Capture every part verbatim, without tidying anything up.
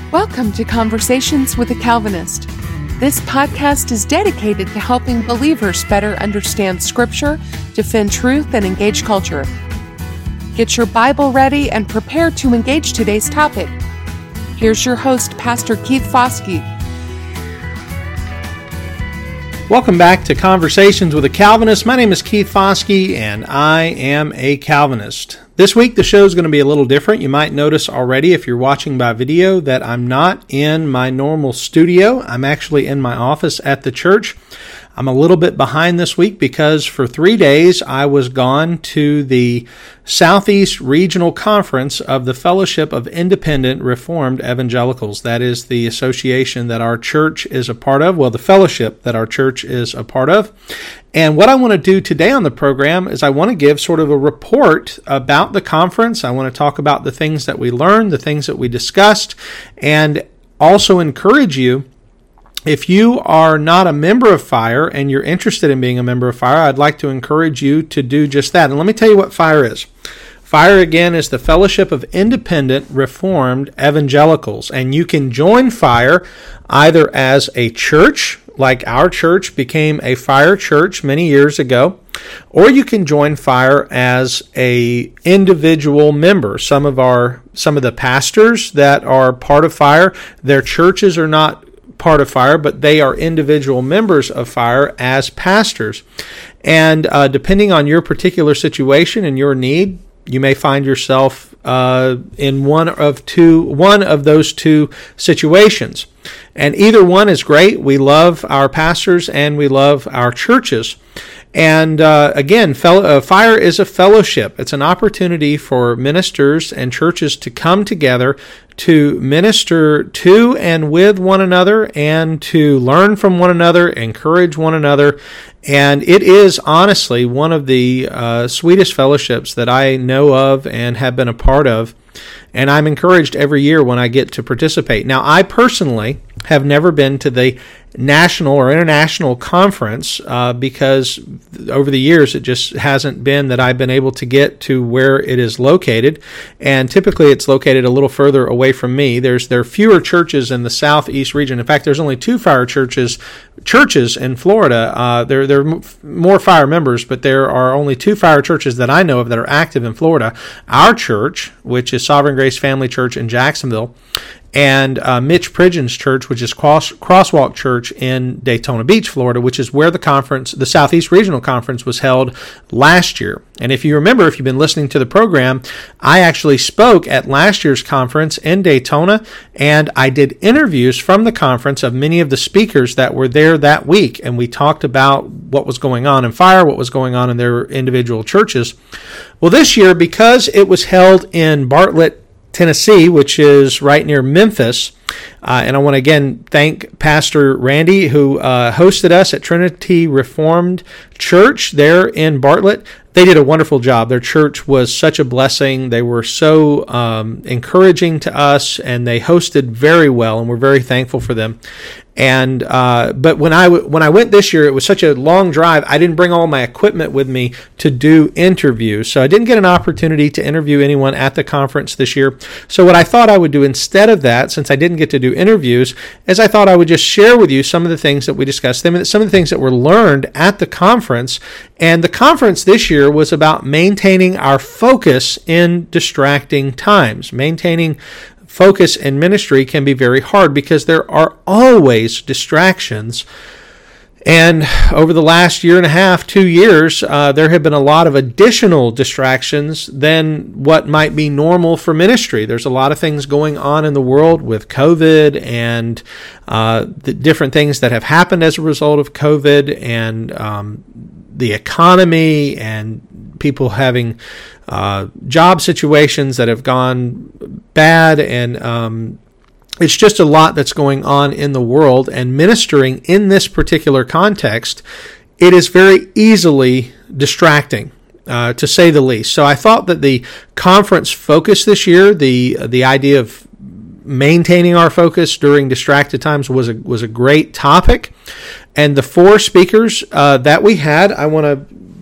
Welcome to Conversations with a Calvinist. This podcast is dedicated to helping believers better understand Scripture, defend truth, and engage culture. Get your Bible ready and prepare to engage today's topic. Here's your host, Pastor Keith Foskey. Welcome back to Conversations with a Calvinist. My name is Keith Foskey, and I am a Calvinist. This week, the show is going to be a little different. You might notice already, if you're watching by video, that I'm not in my normal studio. I'm actually in my office at the church. I'm a little bit behind this week because for three days I was gone to the Southeast Regional Conference of the Fellowship of Independent Reformed Evangelicals. That is the association that our church is a part of, well, the fellowship that our church is a part of. And what I want to do today on the program is I want to give sort of a report about the conference. I want to talk about the things that we learned, the things that we discussed, and also encourage you, if you are not a member of FIRE and you're interested in being a member of FIRE, I'd like to encourage you to do just that. And let me tell you what FIRE is. FIRE, again, is the Fellowship of Independent Reformed Evangelicals. And you can join FIRE either as a church, like our church became a FIRE church many years ago, or you can join FIRE as a individual member. Some of our some of the pastors that are part of FIRE, their churches are not part of FIRE, but they are individual members of FIRE as pastors. And uh, depending on your particular situation and your need, you may find yourself uh, in one of two, one of those two situations. And either one is great. We love our pastors and we love our churches. And uh, again, fellow, uh, FIRE is a fellowship. It's an opportunity for ministers and churches to come together to minister to and with one another and to learn from one another, encourage one another. And it is honestly one of the uh, sweetest fellowships that I know of and have been a part of. And I'm encouraged every year when I get to participate. Now, I personally have never been to the national or international conference uh, because over the years it just hasn't been that I've been able to get to where it is located, and typically it's located a little further away from me. There's there are fewer churches in the Southeast region. In fact, there's only two FIRE churches churches in Florida. Uh, there there are more FIRE members, but there are only two FIRE churches that I know of that are active in Florida. Our church, which is Sovereign Grace Family Church in Jacksonville, and uh, Mitch Pridgeon's church, which is Cross, Crosswalk Church in Daytona Beach, Florida, which is where the conference, the Southeast Regional Conference, was held last year. And if you remember, if you've been listening to the program, I actually spoke at last year's conference in Daytona, and I did interviews from the conference of many of the speakers that were there that week, and we talked about what was going on in FIRE, what was going on in their individual churches. Well, this year, because it was held in Bartlett, Tennessee, which is right near Memphis. Uh, and I want to again thank Pastor Randy, who uh, hosted us at Trinity Reformed Church there in Bartlett. They did a wonderful job. Their church was such a blessing. They were so um, encouraging to us, and they hosted very well, and we're very thankful for them. And uh, but when I w- when I went this year, it was such a long drive. I didn't bring all my equipment with me to do interviews, so I didn't get an opportunity to interview anyone at the conference this year. So what I thought I would do instead of that, since I didn't get to do interviews, is I thought I would just share with you some of the things that we discussed, some of the things that were learned at the conference. And the conference this year was about maintaining our focus in distracting times. Maintaining focus in ministry can be very hard because there are always distractions. And over the last year and a half, two years, uh, there have been a lot of additional distractions than what might be normal for ministry. There's a lot of things going on in the world with COVID and uh, the different things that have happened as a result of COVID, and um, the economy, and people having uh, job situations that have gone bad, and um, it's just a lot that's going on in the world. And ministering in this particular context, it is very easily distracting, uh, to say the least. So I thought that the conference focus this year, the the idea of maintaining our focus during distracted times, was a was a great topic. And the four speakers uh, that we had, I want to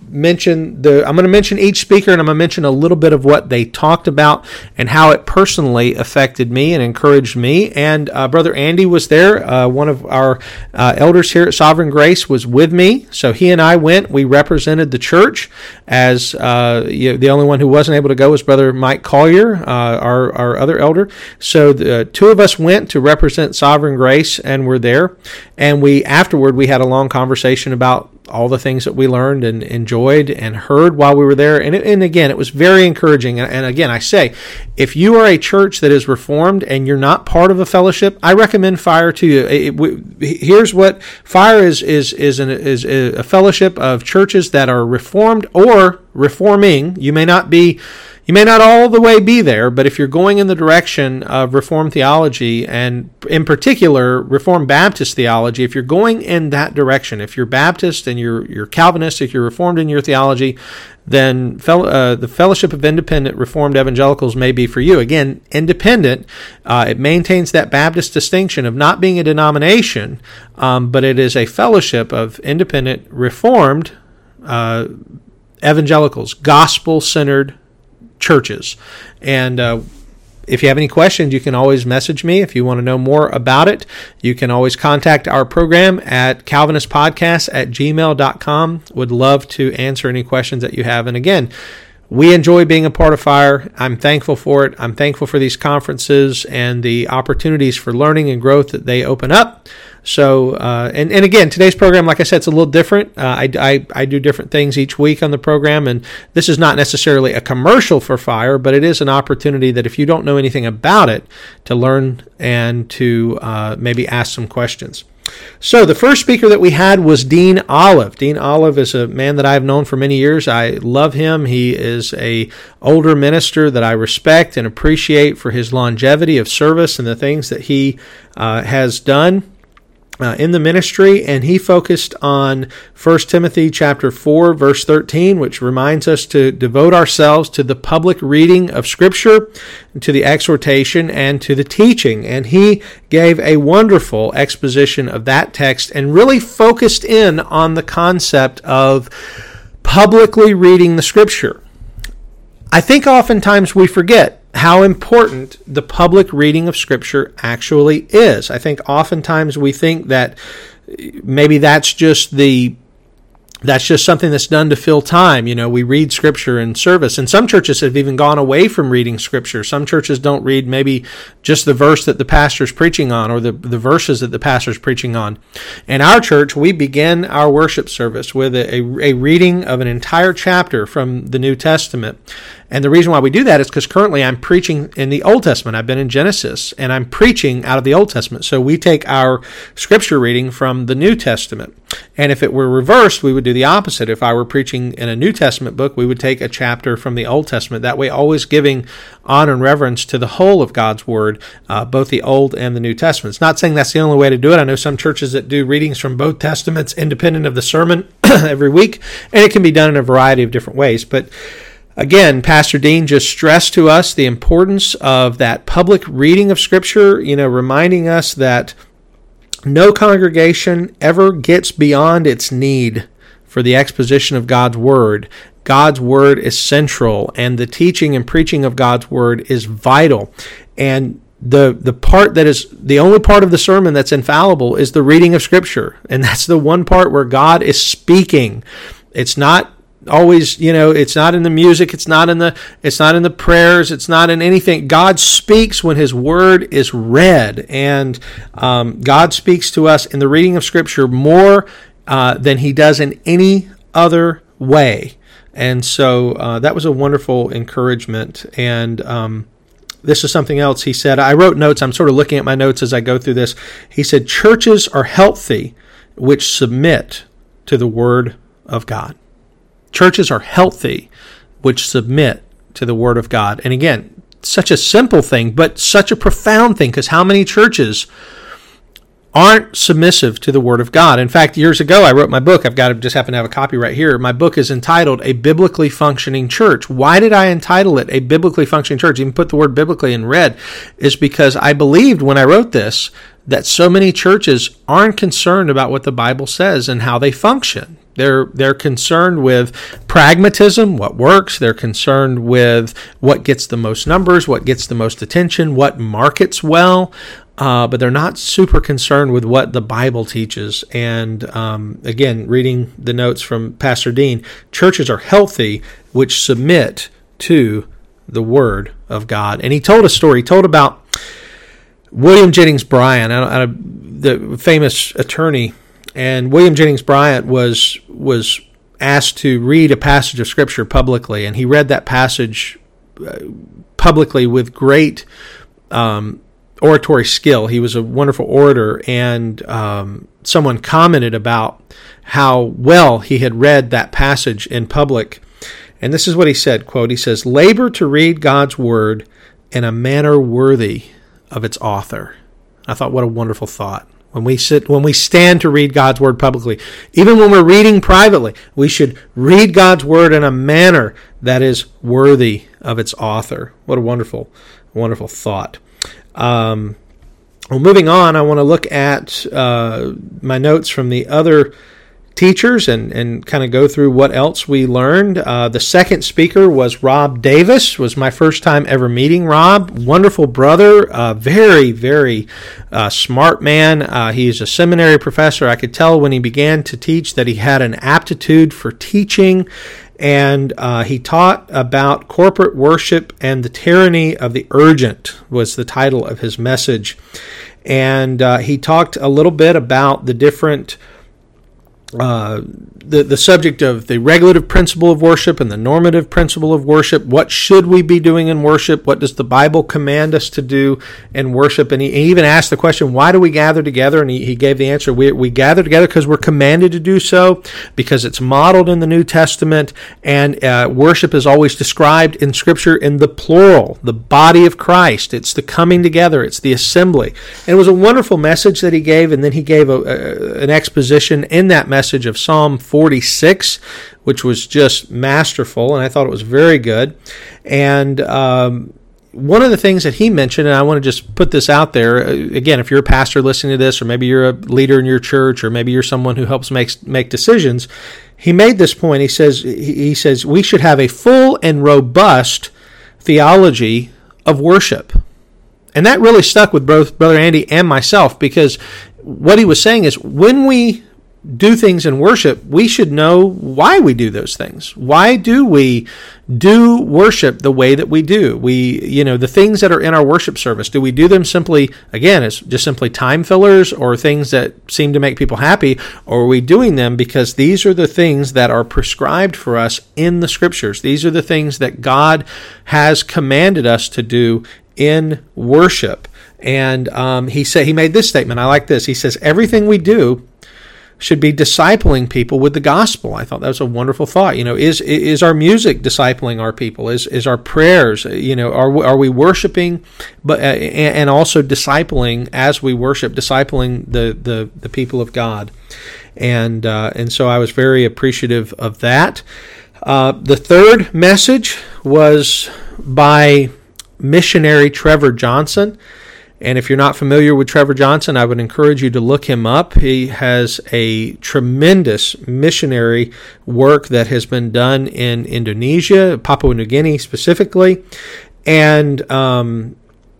mention the. I'm going to mention each speaker, and I'm going to mention a little bit of what they talked about and how it personally affected me and encouraged me. And uh, Brother Andy was there. Uh, one of our uh, elders here at Sovereign Grace was with me, so he and I went. We represented the church. As uh, you know, the only one who wasn't able to go was Brother Mike Collier, uh, our our other elder. So the uh, two of us went to represent Sovereign Grace, and were there. And we afterward we had a long conversation about all the things that we learned and enjoyed and heard while we were there. And, it, and again, it was very encouraging. And, and again, I say, if you are a church that is Reformed and you're not part of a fellowship, I recommend Fire to you. It, we, here's what Fire is, is, is, an, is a fellowship of churches that are Reformed or reforming. You may not be You may not all the way be there, but if you're going in the direction of Reformed theology, and in particular Reformed Baptist theology, if you're going in that direction, if you're Baptist and you're you're Calvinist, if you're Reformed in your theology, then fel- uh, the Fellowship of Independent Reformed Evangelicals may be for you. Again, independent, uh, it maintains that Baptist distinction of not being a denomination, um, but it is a fellowship of independent Reformed uh, evangelicals, gospel-centered churches. And uh, if you have any questions, you can always message me. If you want to know more about it, you can always contact our program at calvinist podcast at gmail dot com. Would love to answer any questions that you have. And again, we enjoy being a part of Fire. I'm thankful for it. I'm thankful for these conferences and the opportunities for learning and growth that they open up. So, uh, and, and again, today's program, like I said, it's a little different. Uh, I, I, I do different things each week on the program, and this is not necessarily a commercial for Fire, but it is an opportunity that if you don't know anything about it, to learn and to uh, maybe ask some questions. So the first speaker that we had was Dean Olive. Dean Olive is a man that I've known for many years. I love him. He is a older minister that I respect and appreciate for his longevity of service and the things that he uh, has done Uh, in the ministry, and he focused on First Timothy chapter four, verse thirteen, which reminds us to devote ourselves to the public reading of Scripture, to the exhortation, and to the teaching. And he gave a wonderful exposition of that text and really focused in on the concept of publicly reading the Scripture. I think oftentimes we forget how important the public reading of Scripture actually is. I think oftentimes we think that maybe that's just the That's just something that's done to fill time. You know, we read Scripture in service. And some churches have even gone away from reading Scripture. Some churches don't read maybe just the verse that the pastor's preaching on or the, the verses that the pastor's preaching on. In our church, we begin our worship service with a, a, a reading of an entire chapter from the New Testament. And the reason why we do that is because currently I'm preaching in the Old Testament. I've been in Genesis, and I'm preaching out of the Old Testament. So we take our Scripture reading from the New Testament. And if it were reversed, we would do the opposite. If I were preaching in a New Testament book, we would take a chapter from the Old Testament. That way, always giving honor and reverence to the whole of God's Word, uh, both the Old and the New Testament. It's not saying that's the only way to do it. I know some churches that do readings from both Testaments independent of the sermon every week, and it can be done in a variety of different ways. But again, Pastor Dean just stressed to us the importance of that public reading of Scripture, you know, reminding us that no congregation ever gets beyond its need for the exposition of God's Word. God's Word is central, and the teaching and preaching of God's Word is vital. And the the part that is the only part of the sermon that's infallible is the reading of Scripture. And that's the one part where God is speaking. It's not always, you know, it's not in the music, it's not in the it's not in the prayers, it's not in anything. God speaks when His Word is read, and um, God speaks to us in the reading of Scripture more uh, than He does in any other way. And so uh, that was a wonderful encouragement. And um, this is something else he said. I wrote notes. I'm sort of looking at my notes as I go through this. He said, churches are healthy which submit to the Word of God. Churches are healthy which submit to the Word of God. And again, such a simple thing, but such a profound thing, because how many churches aren't submissive to the Word of God? In fact, years ago, I wrote my book. I've got to just happen to have a copy right here. My book is entitled A Biblically Functioning Church. Why did I entitle it A Biblically Functioning Church? Even put the word biblically in red, is because I believed when I wrote this that so many churches aren't concerned about what the Bible says and how they function. They're they're concerned with pragmatism, what works. They're concerned with what gets the most numbers, what gets the most attention, what markets well. Uh, but they're not super concerned with what the Bible teaches. And um, again, reading the notes from Pastor Dean, churches are healthy which submit to the Word of God. And he told a story. He told about William Jennings Bryan, the famous attorney. And William Jennings Bryan was was asked to read a passage of Scripture publicly, and he read that passage publicly with great um oratory skill. He was a wonderful orator, and um, someone commented about how well he had read that passage in public. And this is what he said, quote, he says, "Labor to read God's word in a manner worthy of its author." I thought, what a wonderful thought. When we sit, when we stand to read God's word publicly, even when we're reading privately, we should read God's word in a manner that is worthy of its author. What a wonderful, wonderful thought. Um, well, moving on, I want to look at uh, my notes from the other teachers and, and kind of go through what else we learned. Uh, the second speaker was Rob Davis. Was my first time ever meeting Rob. Wonderful brother, uh, very, very uh, smart man. Uh, he's a seminary professor. I could tell when he began to teach that he had an aptitude for teaching. And uh, he taught about corporate worship and the tyranny of the urgent was the title of his message. And uh, he talked a little bit about the different, uh, the, the subject of the regulative principle of worship and the normative principle of worship. What should we be doing in worship? What does the Bible command us to do in worship? And he, he even asked the question, why do we gather together? And he, he gave the answer, we, we gather together because we're commanded to do so, because it's modeled in the New Testament, and uh, worship is always described in Scripture in the plural, the body of Christ. It's the coming together. It's the assembly. And it was a wonderful message that he gave, and then he gave a, a, an exposition in that message of Psalm forty-six, which was just masterful, and I thought it was very good. And um, one of the things that he mentioned, and I want to just put this out there, again, if you're a pastor listening to this, or maybe you're a leader in your church, or maybe you're someone who helps make, make decisions, he made this point. He says, he says, we should have a full and robust theology of worship. And that really stuck with both Brother Andy and myself, because what he was saying is when we do things in worship, we should know why we do those things. Why do we do worship the way that we do? We, you know, the things that are in our worship service, do we do them simply, again, as just simply time fillers or things that seem to make people happy? Or are we doing them because these are the things that are prescribed for us in the Scriptures? These are the things that God has commanded us to do in worship. And um, he said, he made this statement. I like this. He says, everything we do should be discipling people with the gospel. I thought that was a wonderful thought. You know, is is our music discipling our people? Is is our prayers? You know, are we, are we worshiping, but uh, and also discipling as we worship, discipling the the, the people of God, and uh, and so I was very appreciative of that. Uh, the third message was by missionary Trevor Johnson. And if you're not familiar with Trevor Johnson, I would encourage you to look him up. He has a tremendous missionary work that has been done in Indonesia, Papua New Guinea specifically. And um,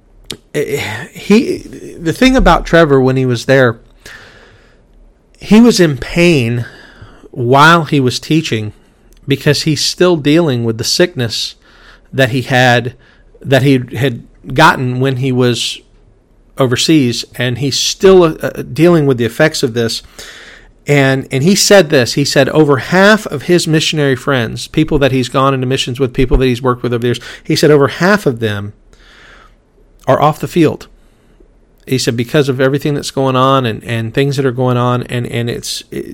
he, the thing about Trevor when he was there, he was in pain while he was teaching because he's still dealing with the sickness that he had, that he had gotten when he was overseas, and he's still uh, dealing with the effects of this. And and he said this, he said over half of his missionary friends, people that he's gone into missions with, people that he's worked with over the years, he said over half of them are off the field. He said because of everything that's going on and, and things that are going on, and, and it's... It,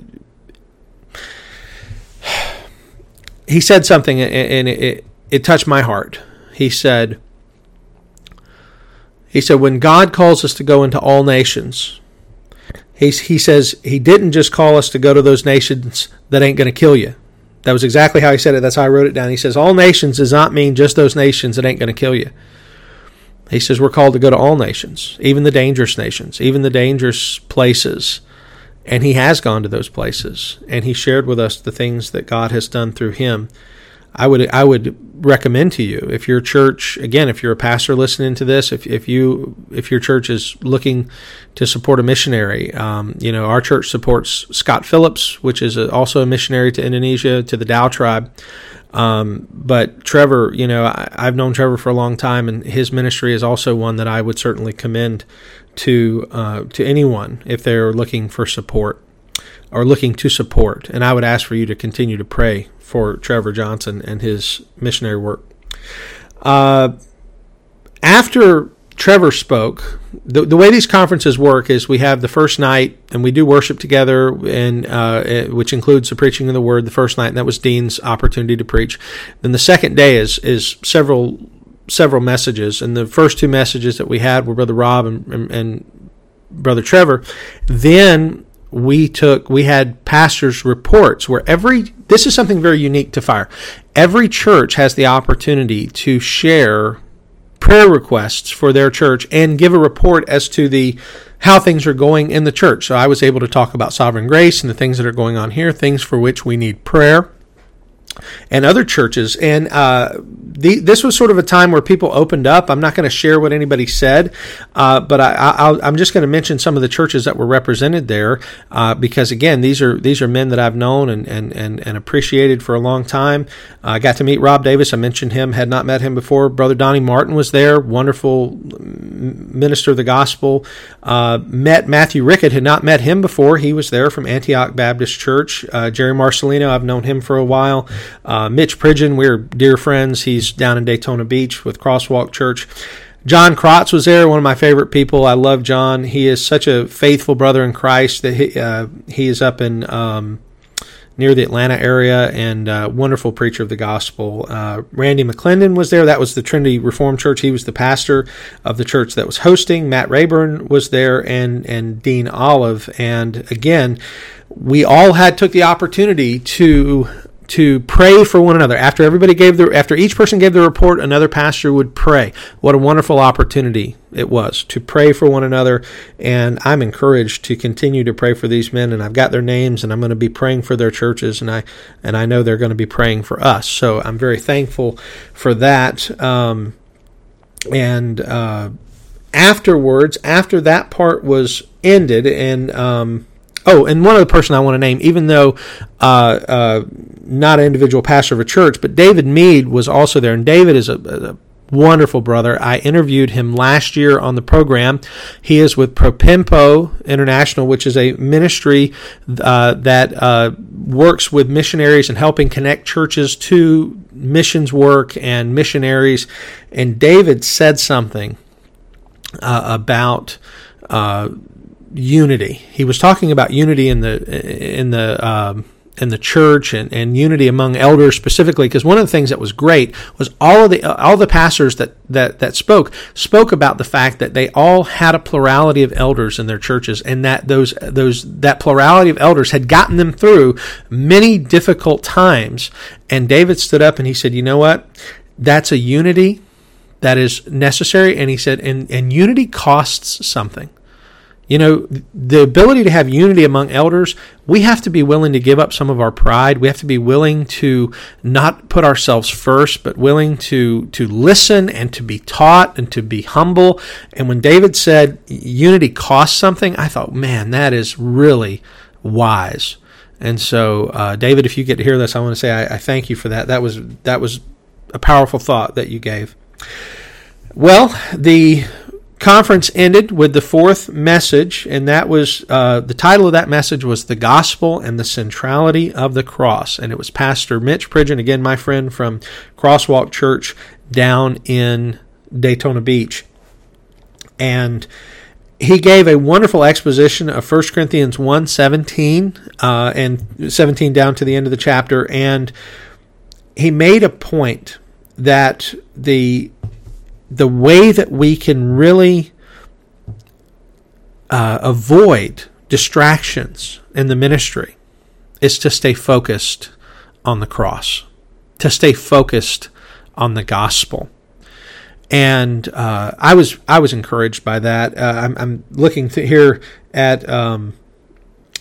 he said something, and it, it, it touched my heart. He said... He said, when God calls us to go into all nations, he, he says he didn't just call us to go to those nations that ain't going to kill you. That was exactly how he said it. That's how I wrote it down. He says, all nations does not mean just those nations that ain't going to kill you. He says we're called to go to all nations, even the dangerous nations, even the dangerous places. And he has gone to those places, and he shared with us the things that God has done through him. I would I would recommend to you, if your church, again, if you're a pastor listening to this, if if you if your church is looking to support a missionary, um, you know, our church supports Scott Phillips, which is a, also a missionary to Indonesia, to the Dao tribe. Um, but Trevor, you know, I, I've known Trevor for a long time, and his ministry is also one that I would certainly commend to uh, to anyone if they're looking for support or looking to support. And I would ask for you to continue to pray for Trevor Johnson and his missionary work. Uh, after Trevor spoke, the, the way these conferences work is we have the first night, and we do worship together, and uh, which includes the preaching of the word the first night, and that was Dean's opportunity to preach. Then the second day is is several several messages, and the first two messages that we had were Brother Rob and, and, and Brother Trevor. Then we took we had pastors' reports where every this is something very unique to Fire. Every church has the opportunity to share prayer requests for their church and give a report as to the how things are going in the church. So I was able to talk about Sovereign Grace and the things that are going on here, things for which we need prayer, and other churches. And uh, the, this was sort of a time where people opened up. I'm not going to share what anybody said, uh, but I, I'll, I'm just going to mention some of the churches that were represented there, uh, because again, these are these are men that I've known and and and, and appreciated for a long time. I uh, got to meet Rob Davis. I mentioned him, had not met him before. Brother Donnie Martin was there, wonderful minister of the gospel. Uh, met Matthew Rickett, had not met him before. He was there from Antioch Baptist Church. Uh, Jerry Marcelino, I've known him for a while. Uh, Mitch Pridgeon, we're dear friends. He's down in Daytona Beach with Crosswalk Church. John Krotz was there, one of my favorite people. I love John. He is such a faithful brother in Christ. That he, uh, he is up in um, near the Atlanta area, and uh, wonderful preacher of the gospel. Uh, Randy McClendon was there. That was the Trinity Reformed Church. He was the pastor of the church that was hosting. Matt Rayburn was there, and and Dean Olive. And again, we all had took the opportunity to. to pray for one another. After everybody gave their, after each person gave their report, another pastor would pray. What a wonderful opportunity it was to pray for one another. And I'm encouraged to continue to pray for these men. And I've got their names, and I'm going to be praying for their churches. And I, and I know they're going to be praying for us. So I'm very thankful for that. Um, and, uh, afterwards, after that part was ended, and, um, Oh, and one other person I want to name, even though uh, uh, not an individual pastor of a church, but David Mead was also there. And David is a, a wonderful brother. I interviewed him last year on the program. He is with Propempo International, which is a ministry uh, that uh, works with missionaries and helping connect churches to missions work and missionaries. And David said something uh, about Uh, unity. He was talking about unity in the in the um, in the church, and, and unity among elders specifically. Because one of the things that was great was all of the all the pastors that, that that spoke spoke about the fact that they all had a plurality of elders in their churches, and that those those that plurality of elders had gotten them through many difficult times. And David stood up and he said, "You know what? That's a unity that is necessary." And he said, "And and unity costs something." You know, the ability to have unity among elders, we have to be willing to give up some of our pride. We have to be willing to not put ourselves first, but willing to, to listen and to be taught and to be humble. And when David said unity costs something, I thought, man, that is really wise. And so, uh, David, if you get to hear this, I want to say I, I thank you for that. That was that was a powerful thought that you gave. Well, the conference ended with the fourth message, and that was uh, the title of that message was "The Gospel and the Centrality of the Cross," and it was Pastor Mitch Pridgeon, again my friend from Crosswalk Church down in Daytona Beach, and he gave a wonderful exposition of First Corinthians one seventeen uh, and seventeen down to the end of the chapter, and he made a point that the the way that we can really uh, avoid distractions in the ministry is to stay focused on the cross, to stay focused on the gospel. And uh, I was I was encouraged by that. Uh, I'm, I'm looking th- here at um,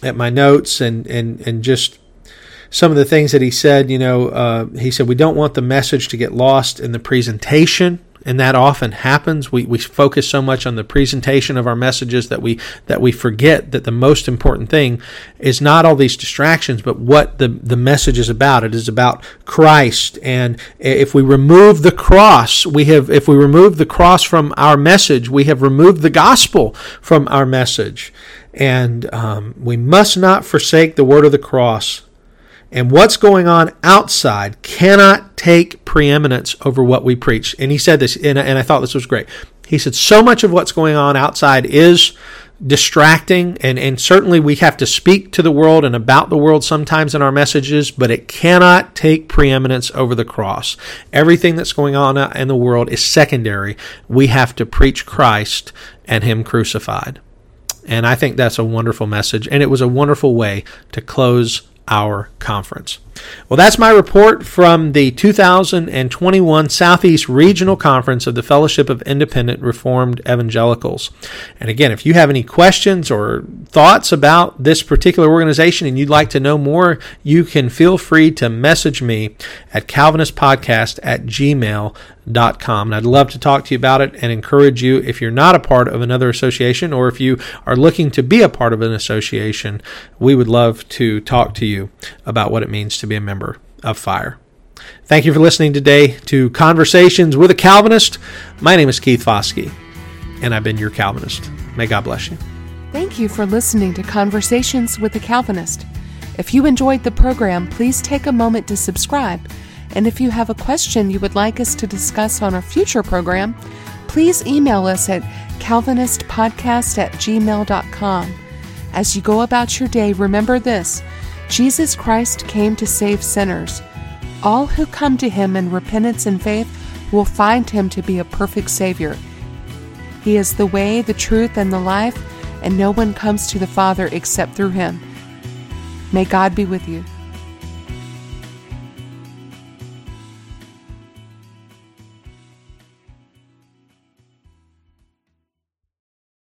at my notes and, and, and just some of the things that he said. You know, uh, he said, we don't want the message to get lost in the presentation. And that often happens. We we focus so much on the presentation of our messages that we that we forget that the most important thing is not all these distractions, but what the, the message is about. It is about Christ. And if we remove the cross, we have if we remove the cross from our message, we have removed the gospel from our message. And um, we must not forsake the word of the cross. And what's going on outside cannot take preeminence over what we preach. And he said this, and, and I thought this was great. He said, so much of what's going on outside is distracting, and, and certainly we have to speak to the world and about the world sometimes in our messages, but it cannot take preeminence over the cross. Everything that's going on in the world is secondary. We have to preach Christ and Him crucified. And I think that's a wonderful message, and it was a wonderful way to close our conference. Well, that's my report from the two thousand twenty-one Southeast Regional Conference of the Fellowship of Independent Reformed Evangelicals. And again, if you have any questions or thoughts about this particular organization and you'd like to know more, you can feel free to message me at calvinist podcast at gmail dot com. And I'd love to talk to you about it and encourage you, if you're not a part of another association or if you are looking to be a part of an association, we would love to talk to you about what it means to be a member of FIRE. Thank you for listening today to Conversations with a Calvinist. My name is Keith Foskey, and I've been your Calvinist. May God bless you. Thank you for listening to Conversations with a Calvinist. If you enjoyed the program, please take a moment to subscribe. And if you have a question you would like us to discuss on a future program, please email us at calvinist podcast at gmail dot com. As you go about your day, remember this: Jesus Christ came to save sinners. All who come to Him in repentance and faith will find Him to be a perfect Savior. He is the way, the truth, and the life, and no one comes to the Father except through Him. May God be with you.